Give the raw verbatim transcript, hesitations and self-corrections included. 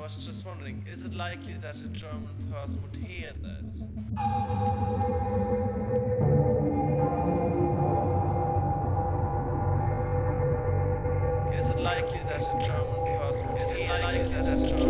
was just wondering, is it likely that a German person would hear this? Is it likely that a German person would hear this?